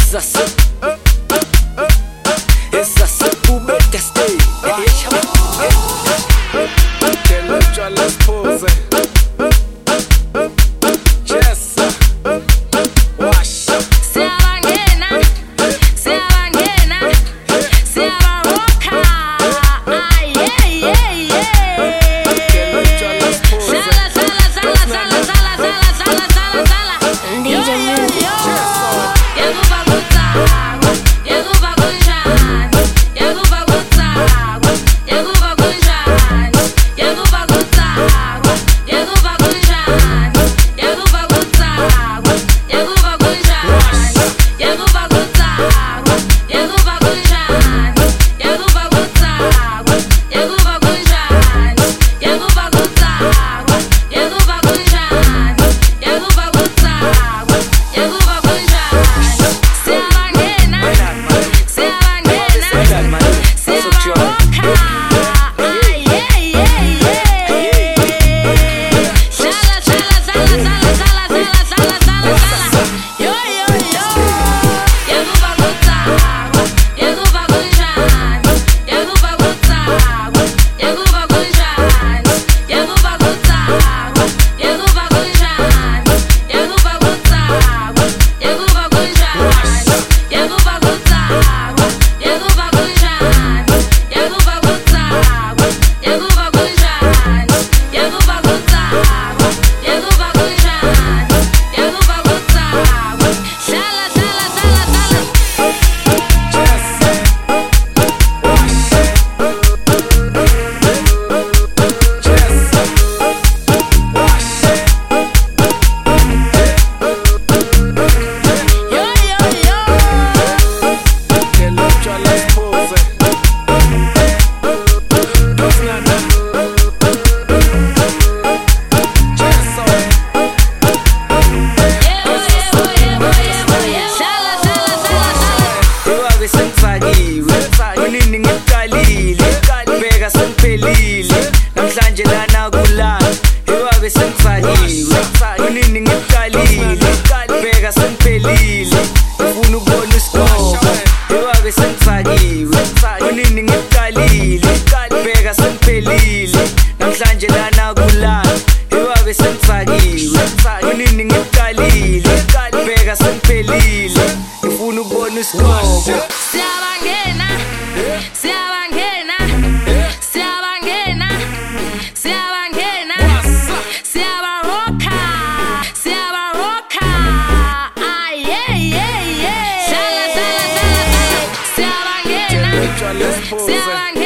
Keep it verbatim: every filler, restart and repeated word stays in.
Esası Esası bu bekeste Yaşam Che lucho alle spose Jessa Wash Se abangena, se abangena, se abarroca. Ay, ay, ay, ay. Che lucho alle spose Sala, sala, sala, sala, sala, sala, sala, sala, sala. D J Music. Yego bagutagwa, yego bagunjani, yego bagutagwa, yego bagunjani, yego bagutagwa, yego bagunjani, yego bagutagwa, yego bagunjani, yego bagutagwa, yego bagunjani, yego bagutagwa, yego bagunjani, yego bagutagwa, yego bagunjani, yego bagutagwa, yego bagunjani. Se abangena, se abangena, se abarroca. Ay, ay, ay, ay. Sala, sala, sala, sala, sala, sala, sala, sala, sala. Yo, yo, yo. Yego bagutagwa, yego bagunjani, yego bagutagwa, yego bagunjani, yego bagutagwa, yego bagunjani, yego bagutagwa, yego bagunjani, yego bagutagwa, yego bagunjani, yego bagutagwa, yego bagunjani, yego bagutagwa, yego bagunjani, yego bagutagwa. Sala, sala, sala, sala. Jessa Wash Jessa Wash Yo, yo, yo. Che lucho alle spose Nana Jessa Yebo, yebo, yebo, yebo, yebo. Sala, sala, sala, sala. Ewabe sengifakiwe Unini ngiqalile Bheka sengiphelile Namhlanje lana kulala Ewabe sengifakiwe Unini ngiqalile Bheka sengiphelile Ngifuna ukubona isikhobo Ewabe sengifakiwe Unini ngiqalile Bheka sengiphelile Namhlanje lana kulala Ewabe sengifakiwe Unini ngiqalile Bheka sengiphelile Ngifuna ukubona isikhobo Se abangena, se abangena, se abangena, se abangena, se abarroca, se abarroca. Ay, ay, ay, ay. Sala, sala, sala, sala. Se abangena, Che lucho alle se spose abangena.